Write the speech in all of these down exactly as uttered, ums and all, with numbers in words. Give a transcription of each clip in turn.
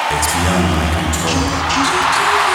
It's beyond my control.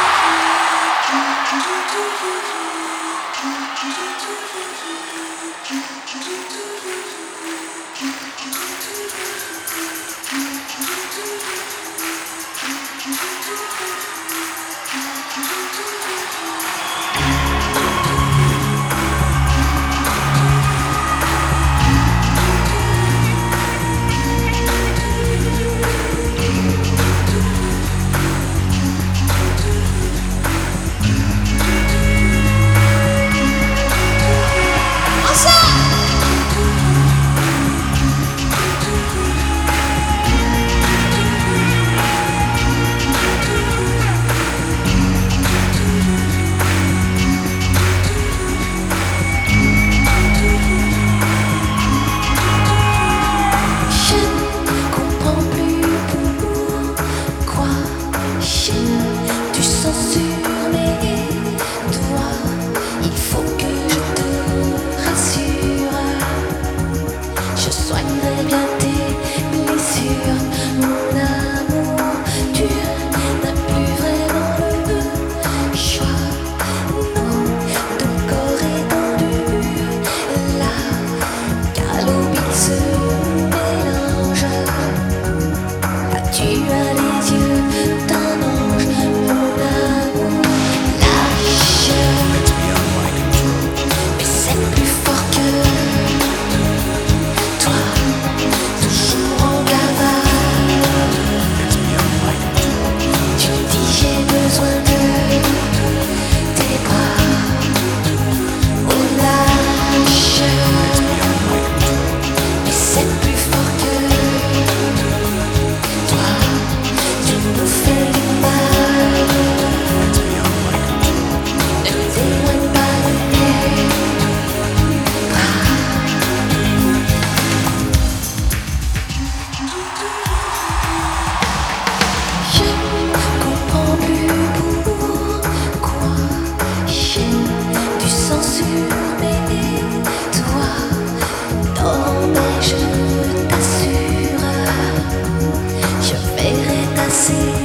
Tu sens sur mes doigts, il faut que je te rassure. Je soignerai bien tes blessures, mon amour. Tu n'as plus vraiment le choix. Non, ton corps est tendu, la calomnie se mélange. Ah, tu as les yeux d'un ange, mon amour. Lâche, It's beyond my control. mais c'est plus fort que toi, toujours en cavale. It's beyond my control. Tu dis j'ai besoin de tes bras. Oh lâche, It's beyond my control. mais c'est plus fort que toi. Tu nous fais du mal. It's beyond my control. Ne t'éloigne pas de tes bras. Je comprends plus pourquoi j'ai du sang sur mes doigts. Non mais je t'assure, je verrai passer